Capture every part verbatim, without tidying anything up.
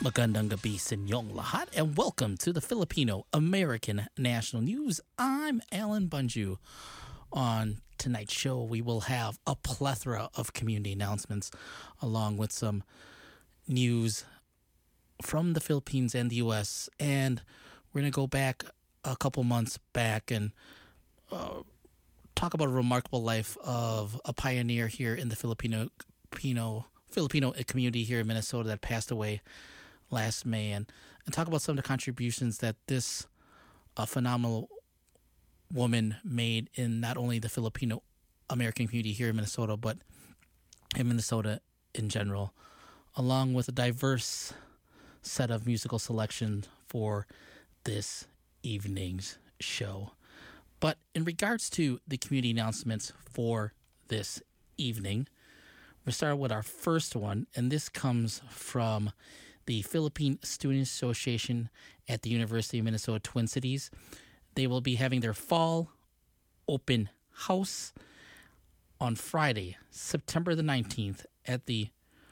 Magandang gabi sa inyong lahat, and welcome to the Filipino American National News. I'm Alan Bunju. On tonight's show, we will have a plethora of community announcements along with some news from the Philippines and the U S. And we're going to go back a couple months back and uh, talk about a remarkable life of a pioneer here in the Filipino Filipino, Filipino community here in Minnesota that passed away last May, and, and talk about some of the contributions that this uh, phenomenal woman made in not only the Filipino American community here in Minnesota, but in Minnesota in general, along with a diverse set of musical selection for this evening's show. But in regards to the community announcements for this evening, we'll start with our first one, and this comes from the Philippine Student Association at the University of Minnesota Twin Cities. They will be having their fall open house on Friday, September the nineteenth at the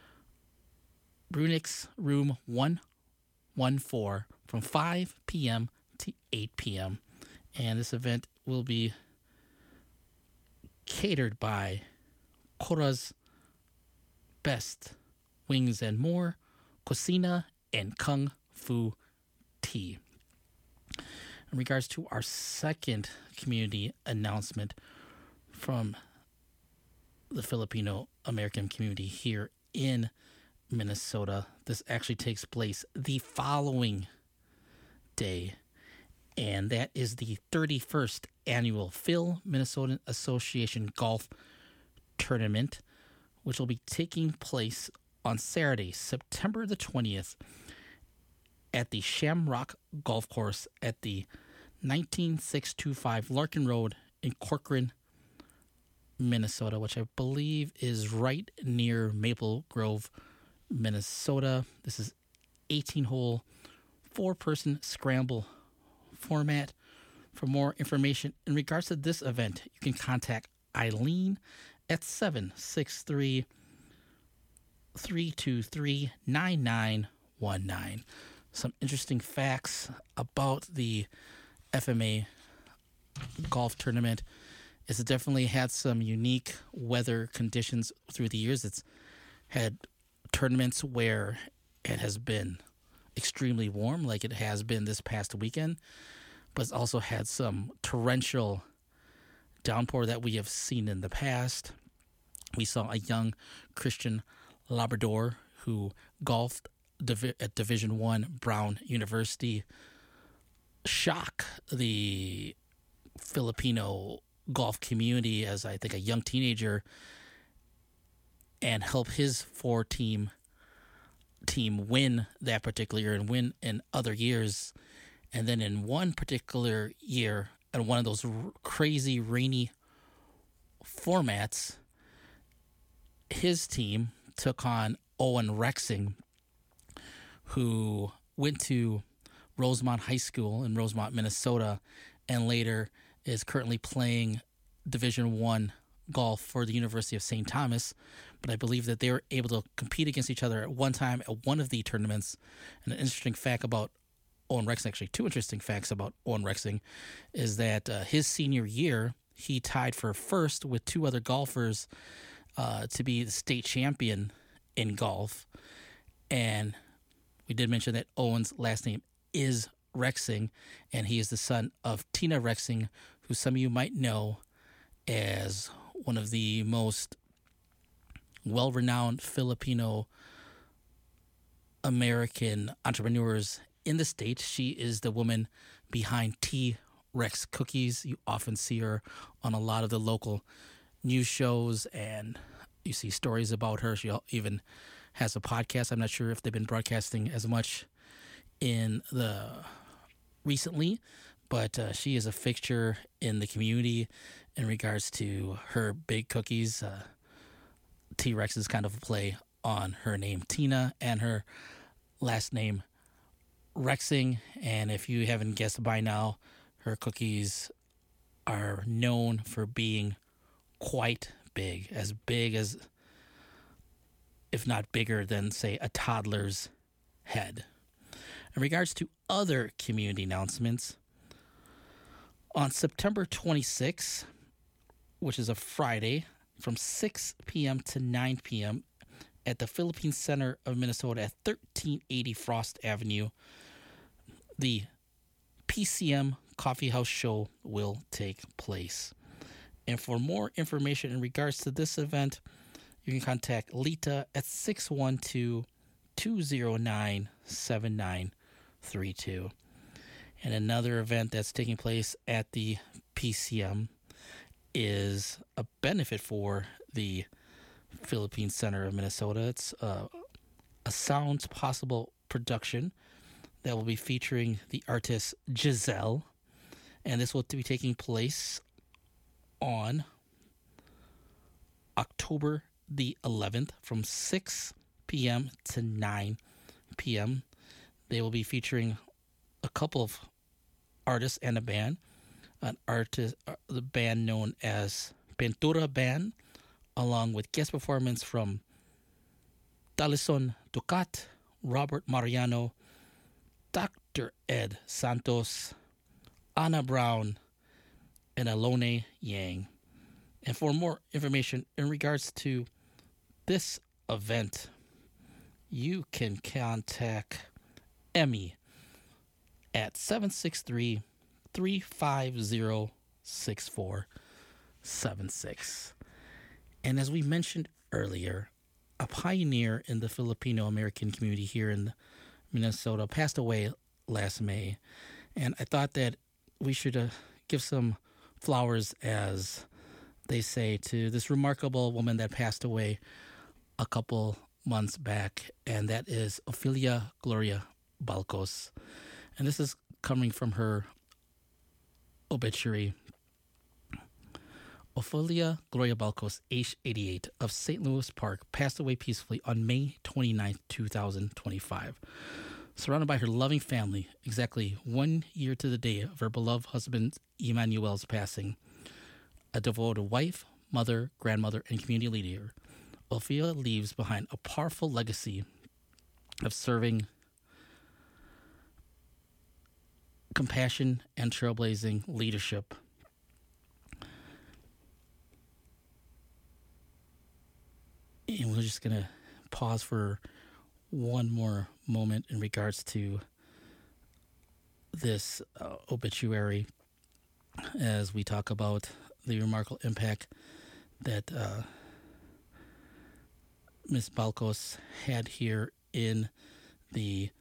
Brunix Room one one four from five p.m. to eight p.m. And this event will be catered by Cora's Best Wings and More, Cocina, and Kung Fu Tea. In regards to our second community announcement from the Filipino American community here in Minnesota, this actually takes place the following day, and that is the thirty-first annual Phil Minnesotan Association Golf Tournament, which will be taking place on Saturday, September the twentieth, at the Shamrock Golf Course at the nineteen six twenty-five Larkin Road in Corcoran, Minnesota, which I believe is right near Maple Grove, Minnesota. This is eighteen-hole, four-person scramble format. For more information in regards to this event, you can contact Eileen at seven six three, three two three, nine nine one nine. Some interesting facts about the F M A golf tournament is it definitely had some unique weather conditions through the years. It's had tournaments where it has been extremely warm, like it has been this past weekend, but it's also had some torrential downpour that we have seen in the past. We saw a young Christian Labrador who golfed divi- at Division One Brown University shock the Filipino golf community as I think a young teenager and help his four team team win that particular year and win in other years. And then in one particular year, and one of those r- crazy rainy formats, his team took on Owen Rexing, who went to Rosemont High School in Rosemont, Minnesota, and later is currently playing Division One golf for the University of Saint Thomas. But I believe that they were able to compete against each other at one time at one of the tournaments. And an interesting fact about Owen Rexing, actually two interesting facts about Owen Rexing, is that uh, his senior year, he tied for first with two other golfers uh, to be the state champion in golf. And we did mention that Owen's last name is Rexing, and he is the son of Tina Rexing, who some of you might know as one of the most well-renowned Filipino American entrepreneurs in the state. She is the woman behind T-Rex Cookies. You often see her on a lot of the local news shows, and you see stories about her. She even has a podcast. I'm not sure if they've been broadcasting as much in the recently, but uh, she is a fixture in the community in regards to her big cookies. Uh, T-Rex is kind of a play on her name Tina and her last name Rexing. And if you haven't guessed by now, her cookies are known for being quite big, as big as, if not bigger than, say, a toddler's head. In regards to other community announcements, on September twenty-sixth, which is a Friday, from six p.m. to nine p.m. at the Philippine Center of Minnesota at thirteen eighty Frost Avenue, the P C M Coffee House Show will take place. And for more information in regards to this event, you can contact Lita at six one two, two zero nine, seven nine three two. And another event that's taking place at the P C M is a benefit for the Philippine Center of Minnesota. It's uh, a Sounds Possible production that will be featuring the artist Giselle. And this will be taking place on October the eleventh from six p.m. to nine p.m. They will be featuring a couple of artists and a band. An artist, uh, the band known as Pintura Band, along with guest performance from Talison Ducat, Robert Mariano, Doctor Ed Santos, Anna Brown, and Alone Yang. And for more information in regards to this event, you can contact Emmy at seven six three, three five zero, six four seven six. And as we mentioned earlier, a pioneer in the Filipino American community here in Minnesota passed away last May. And I thought that we should uh, give some flowers, as they say, to this remarkable woman that passed away a couple months back, and that is Ophelia Gloria Balcos. And this is coming from her obituary. Ophelia Gloria Balcos, age eighty-eight, of Saint Louis Park, passed away peacefully on May twenty-ninth, twenty twenty-five. Surrounded by her loving family, exactly one year to the day of her beloved husband Emmanuel's passing, a devoted wife, mother, grandmother, and community leader, Ophelia leaves behind a powerful legacy of serving, compassion, and trailblazing leadership. And we're just going to pause for one more moment in regards to this uh, obituary as we talk about the remarkable impact that uh, Miss Balcos had here in the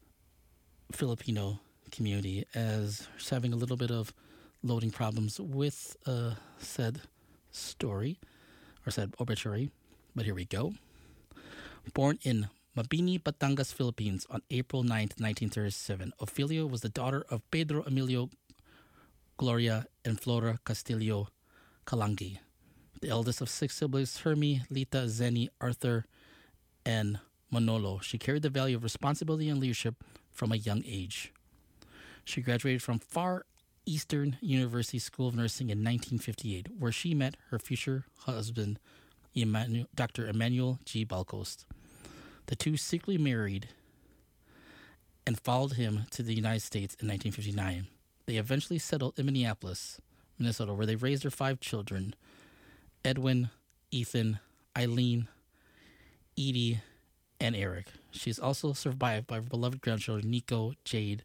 Filipino community, as she's having a little bit of loading problems with uh, said story or said obituary. But here we go. Born in Mabini, Batangas, Philippines on April ninth, nineteen thirty-seven, Ophelia was the daughter of Pedro Emilio Gloria and Flora Castillo Calangi, the eldest of six siblings: Hermie, Lita, Zenny, Arthur, and Manolo. She carried the value of responsibility and leadership from a young age. She graduated from Far Eastern University School of Nursing in nineteen fifty-eight, where she met her future husband, Emmanuel, Doctor Emmanuel G. Balcos. The two secretly married and followed him to the United States in nineteen fifty-nine. They eventually settled in Minneapolis, Minnesota, where they raised their five children: Edwin, Ethan, Eileen, Edie, and Eric. She is also survived by her beloved grandchildren Nico, Jade,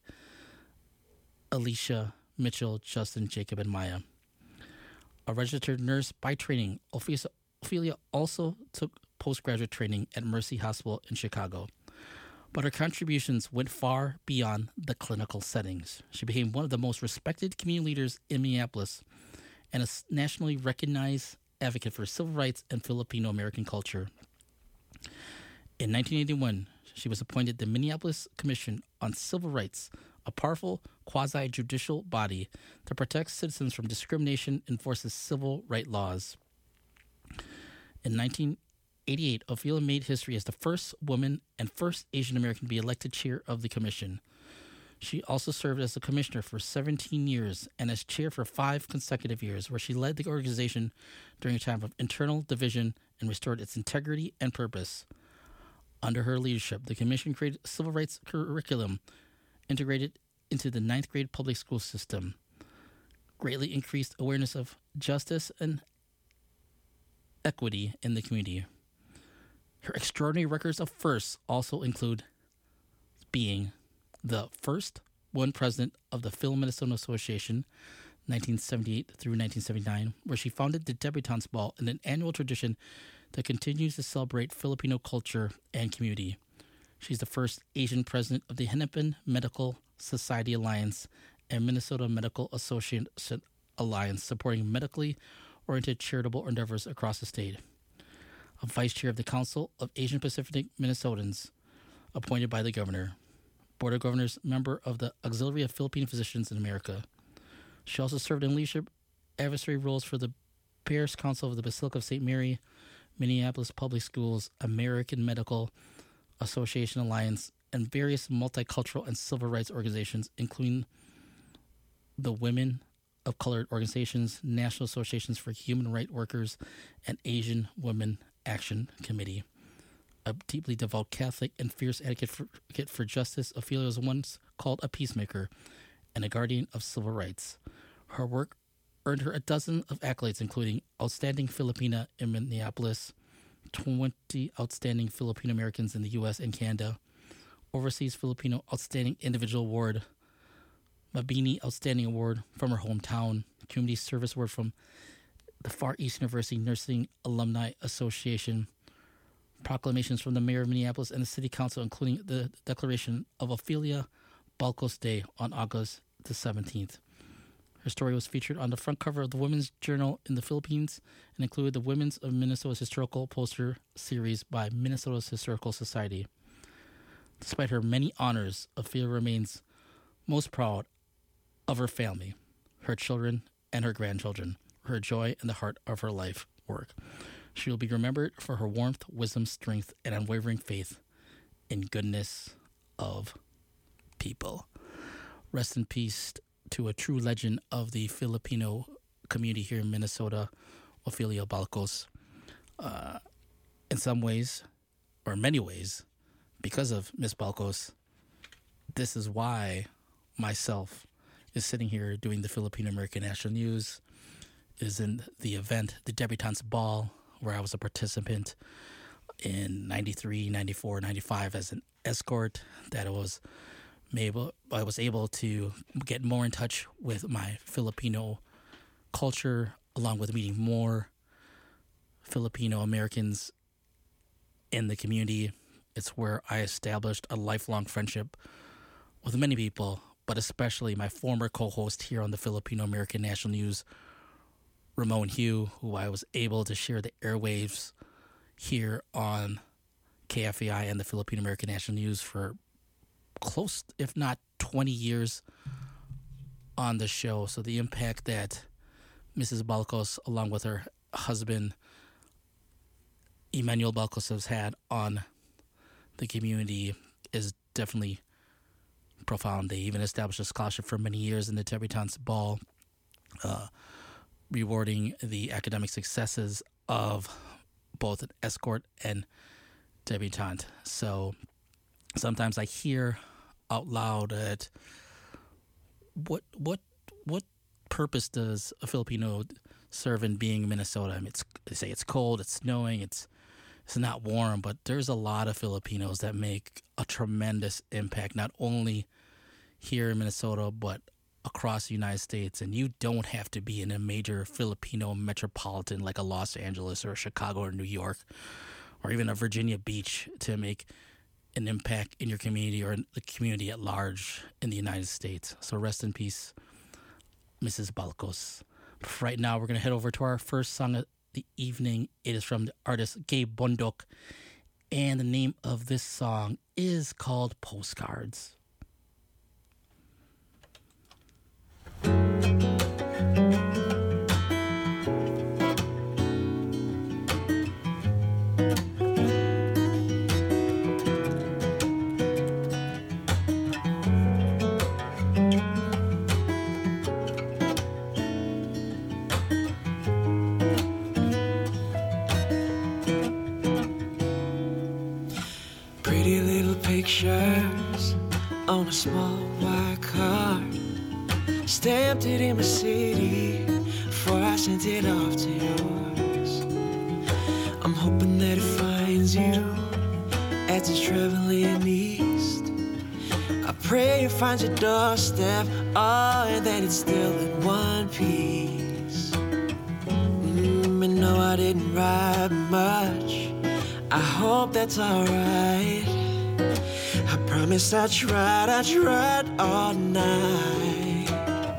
Alicia, Mitchell, Justin, Jacob, and Maya. A registered nurse by training, Ophelia also took postgraduate training at Mercy Hospital in Chicago. But her contributions went far beyond the clinical settings. She became one of the most respected community leaders in Minneapolis and a nationally recognized advocate for civil rights and Filipino American culture. In nineteen eighty-one, she was appointed the Minneapolis Commission on Civil Rights, a powerful quasi-judicial body that protects citizens from discrimination and enforces civil rights laws. In nineteen eighty-eight, Ophelia made history as the first woman and first Asian American to be elected chair of the commission. She also served as a commissioner for seventeen years and as chair for five consecutive years, where she led the organization during a time of internal division and restored its integrity and purpose. Under her leadership, the Commission created a civil rights curriculum integrated into the ninth grade public school system, greatly increased awareness of justice and equity in the community. Her extraordinary records of firsts also include being the first woman president of the Phil Minnesota Association, nineteen seventy-eight through nineteen seventy-nine, where she founded the Debutantes Ball, an annual tradition that continues to celebrate Filipino culture and community. She's the first Asian president of the Hennepin Medical Society Alliance and Minnesota Medical Association Alliance, supporting medically oriented charitable endeavors across the state. A vice chair of the Council of Asian Pacific Minnesotans, appointed by the governor. Board of Governors, member of the Auxiliary of Filipino Physicians in America. She also served in leadership advisory roles for the Parish Council of the Basilica of Saint Mary, Minneapolis Public Schools, American Medical Association Alliance, and various multicultural and civil rights organizations, including the Women of Colored Organizations, National Associations for Human Rights Workers, and Asian Women Action Committee. A deeply devout Catholic and fierce advocate for, advocate for justice, Ophelia was once called a peacemaker and a guardian of civil rights. Her work earned her a dozen of accolades, including Outstanding Filipina in Minneapolis, twenty Outstanding Filipino Americans in the U S and Canada, Overseas Filipino Outstanding Individual Award, Mabini Outstanding Award from her hometown, Community Service Award from the Far East University Nursing Alumni Association, proclamations from the Mayor of Minneapolis and the City Council, including the declaration of Ophelia Balcos Day on August the seventeenth. Her story was featured on the front cover of the Women's Journal in the Philippines and included the Women's of Minnesota's Historical Poster series by Minnesota's Historical Society. Despite her many honors, Ophelia remains most proud of her family, her children, and her grandchildren, her joy and the heart of her life work. She will be remembered for her warmth, wisdom, strength, and unwavering faith in goodness of people. Rest in peace to a true legend of the Filipino community here in Minnesota, Ophelia Balcos. Uh, in some ways, or in many ways, because of Miss Balcos, this is why myself is sitting here doing the Filipino American National News, is in the event, the Debutantes Ball, where I was a participant in ninety-three, ninety-four, ninety-five as an escort, that I was able, I was able to get more in touch with my Filipino culture, along with meeting more Filipino Americans in the community. It's where I established a lifelong friendship with many people, but especially my former co-host here on the Filipino American National News, Ramon Hugh, who I was able to share the airwaves here on K F A I and the Filipino American National News for close, if not twenty years on the show. So the impact that Missus Balcos, along with her husband, Emmanuel Balcos, has had on the community is definitely profound. They even established a scholarship for many years in the Debutantes Ball, uh, rewarding the academic successes of both an escort and debutante. So sometimes I hear out loud that what what what purpose does a Filipino serve in being in Minnesota? I mean, it's, they say it's cold, it's snowing, it's it's not warm, but there's a lot of Filipinos that make a tremendous impact, not only here in Minnesota, but across the United States. And you don't have to be in a major Filipino metropolitan like a Los Angeles or Chicago or New York or even a Virginia Beach to make an impact in your community or in the community at large in the United States. So rest in peace, Missus Balcos. Right now, we're going to head over to our first song of the evening. It is from the artist Gabe Bondok, and the name of this song is called Postcards. on a small white card, stamped it in my city before I sent it off to yours. I'm hoping that it finds you as it's traveling east. I pray it finds your doorstep, oh, and that it's still in one piece. Mm, and no, I didn't write much, I hope that's alright. I promise I tried, I tried all night.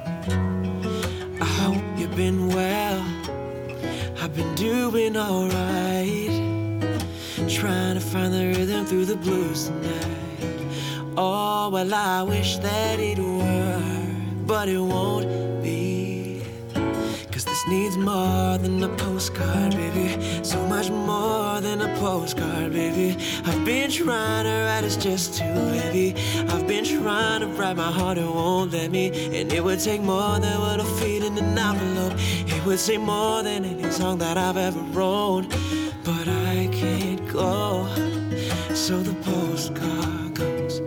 I hope you've been well, I've been doing alright, trying to find the rhythm through the blues tonight. Oh, well, I wish that it were, but it won't be. Cause this needs more than a postcard, baby. So much more than a postcard, baby. I've been trying to write, it's just too heavy. I've been trying to write, my heart, it won't let me. And it would take more than what I feed in an envelope. It would say more than any song that I've ever wrote. But I can't go, so the postcard goes.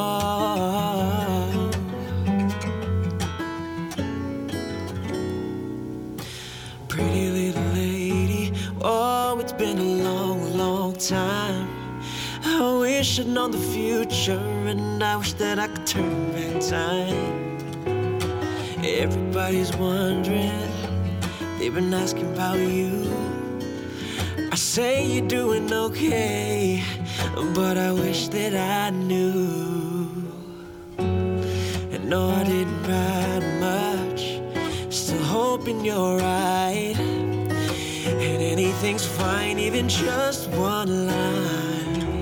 Oh, pretty little lady, oh, it's been a long, long time. I wish I'd known the future, and I wish that I could turn back time. Everybody's wondering, they've been asking about you. I say you're doing okay, but I wish that I knew. And no, I didn't write much, still hoping you're right. And anything's fine, even just one line.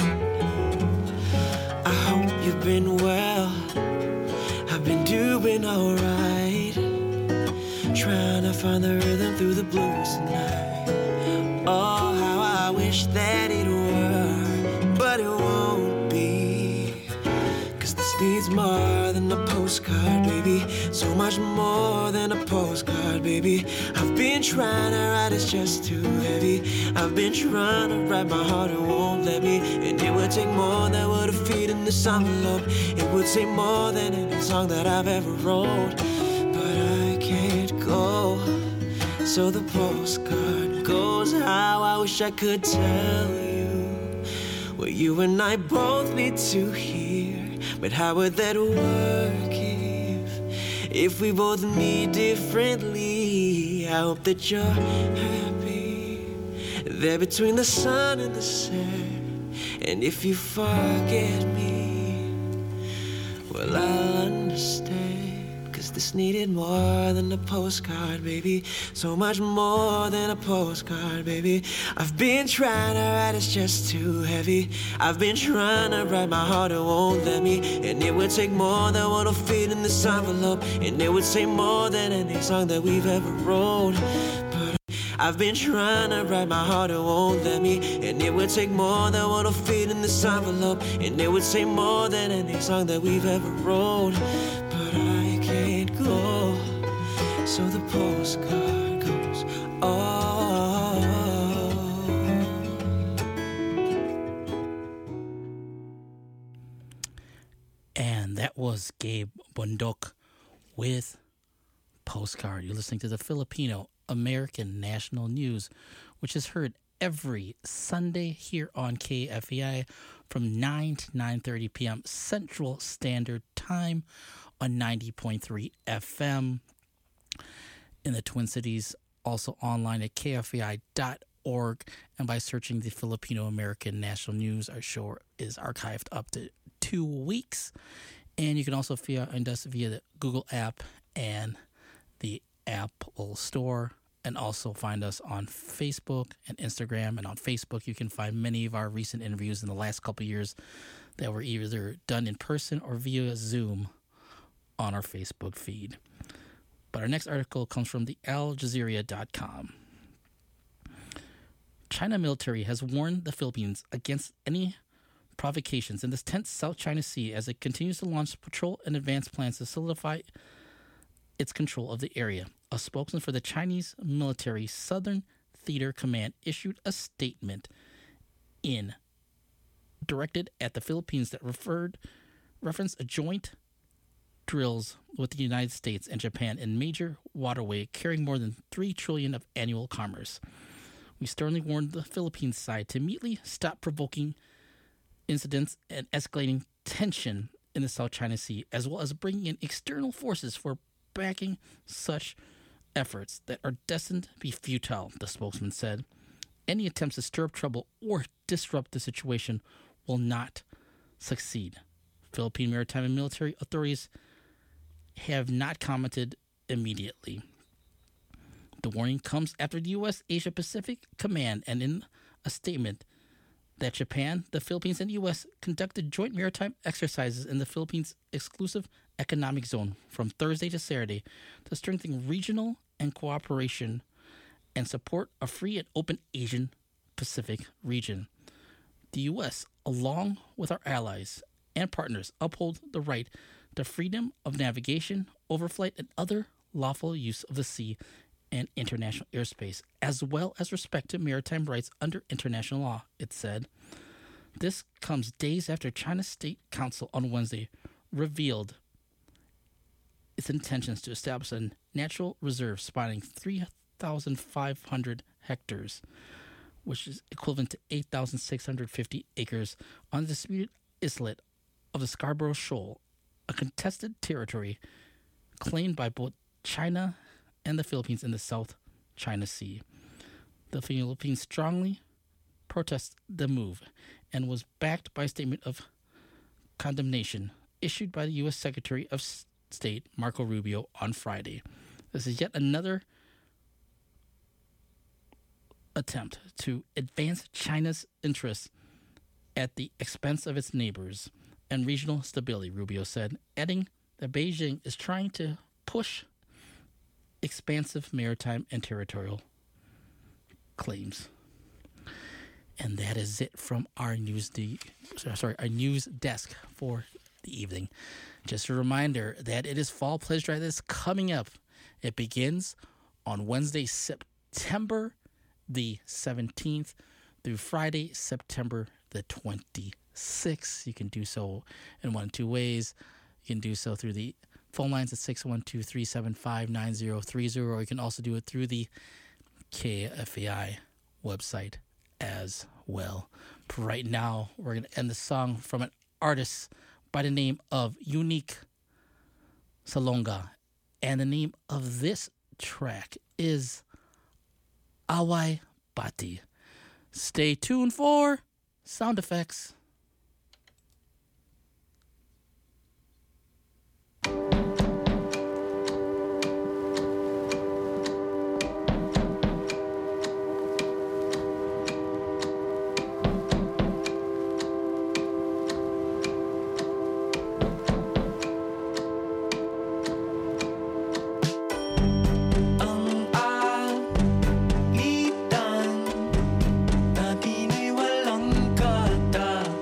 I hope you've been well, I've been doing alright, trying to find the rhythm through the blues tonight. Oh, how I wish that it were, but it won't be. Cause this needs more than a postcard, baby. So much more than a postcard, baby. I've been trying to write, it's just too heavy. I've been trying to write, my heart, it won't let me. And it would take more than what a feed in this envelope. It would say more than any song that I've ever wrote. But I can't go, so the postcard goes. How I wish I could tell you what you and I both need to hear. But how would that work if, if we both meet differently? I hope that you're happy there between the sun and the sand. And if you forget me, well, I'll understand. Cause this needed more than a postcard, baby. So much more than a postcard, baby. I've been trying to write, it's just too heavy. I've been trying to write, my heart, it won't let me. And it would take more than what'll fit in this envelope. And it would say more than any song that we've ever wrote. But I've been trying to write, my heart, it won't let me. And it would take more than what'll fit in this envelope. And it would say more than any song that we've ever wrote. But I can't go, so the postcard goes. Oh, and that was Gabe Bundok with Postcard. You're listening to the Filipino American National News, which is heard every Sunday here on K F E I from nine to nine thirty p.m. Central Standard Time on ninety point three F M in the Twin Cities, also online at K F E I dot org, and by searching the Filipino American National News. Our show is archived up to two weeks, and you can also find us via the Google app and the Apple Store, and also find us on Facebook and Instagram. And on Facebook, you can find many of our recent interviews in the last couple of years that were either done in person or via Zoom on our Facebook feed. But our next article comes from the Al Jazeera dot com. China military has warned the Philippines against any provocations in this tense South China Sea as it continues to launch patrol and advance plans to solidify its control of the area. A spokesman for the Chinese military Southern Theater Command issued a statement in directed at the Philippines that referred referenced a joint drills with the United States and Japan in major waterway carrying more than three trillion dollars of annual commerce. We sternly warned the Philippines side to immediately stop provoking incidents and escalating tension in the South China Sea, as well as bringing in external forces for backing such efforts that are destined to be futile, the spokesman said. Any attempts to stir up trouble or disrupt the situation will not succeed. Philippine maritime and military authorities have not commented immediately. The warning comes after the U S Asia Pacific Command and in a statement that Japan, the Philippines, and the U S conducted joint maritime exercises in the Philippines' exclusive economic zone from Thursday to Saturday to strengthen regional and cooperation and support a free and open Asian Pacific region. The U S, along with our allies and partners, uphold the right to freedom of navigation, overflight, and other lawful use of the sea and international airspace, as well as respect to maritime rights under international law, it said. This comes days after China's State Council on Wednesday revealed its intentions to establish a natural reserve spanning three thousand five hundred hectares, which is equivalent to eight thousand six hundred fifty acres, on the disputed islet of the Scarborough Shoal, a contested territory claimed by both China and the Philippines in the South China Sea. The Philippines strongly protests the move and was backed by a statement of condemnation issued by the U S Secretary of State Marco Rubio on Friday. This is yet another attempt to advance China's interests at the expense of its neighbors and regional stability, Rubio said, adding that Beijing is trying to push expansive maritime and territorial claims. And that is it from our news de- sorry, our news desk for the evening. Just a reminder that it is Fall Pledge Drive that's coming up. It begins on Wednesday, September the seventeenth through Friday, September the twenty-sixth. You can do so in one of two ways. You can do so through the phone lines at six one two, three seven five, nine zero three zero, or you can also do it through the K F A I website as well. But right now, we're going to end the song from an artist by the name of Unique Salonga. And the name of this track is Away Bati. Stay tuned for sound effects. Ang alitan na di na'y walang kata.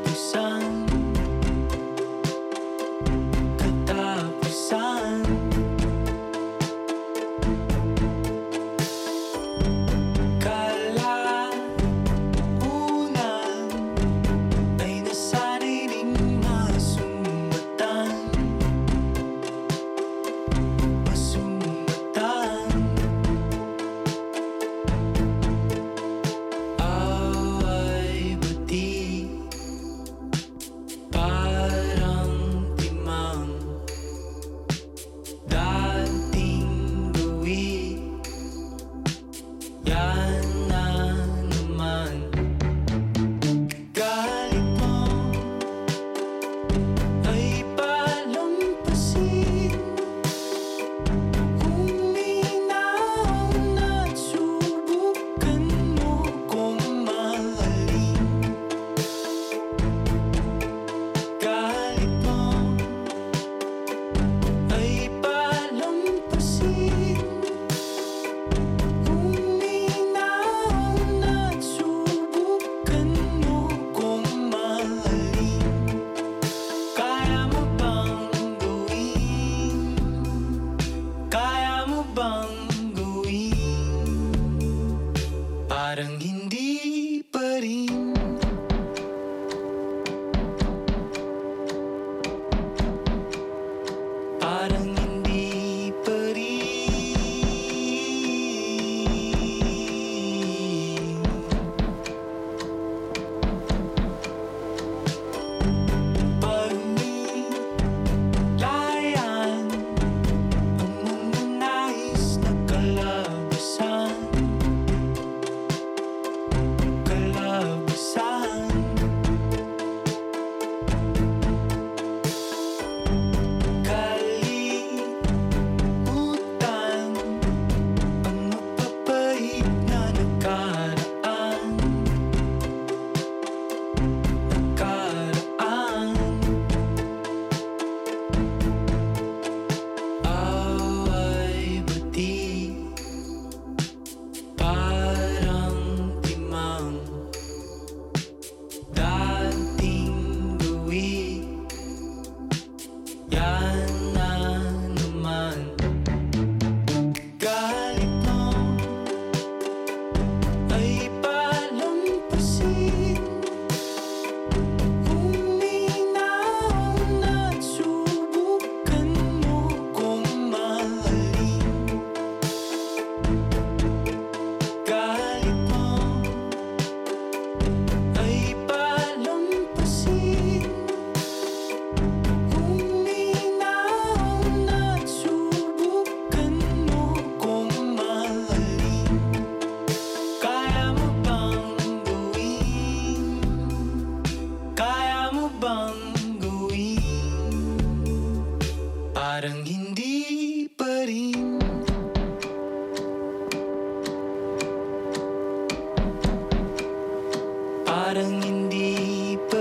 Parang hindi pa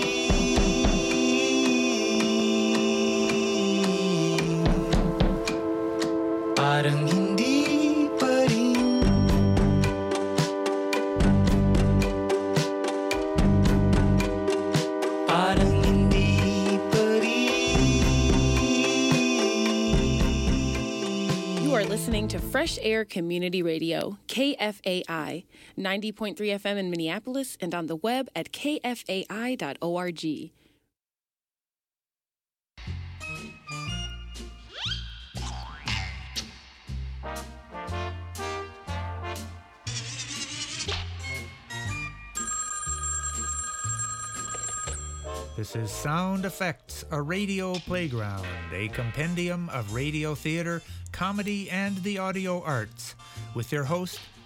rin. Parang hindi pa rin. Parang hindi pa rin. You are listening to Fresh Air Community Radio, K F A I, ninety point three F M in Minneapolis and on the web at k f a i dot org. This is Sound Effects, a radio playground, a compendium of radio theater, comedy, and the audio arts, with your host,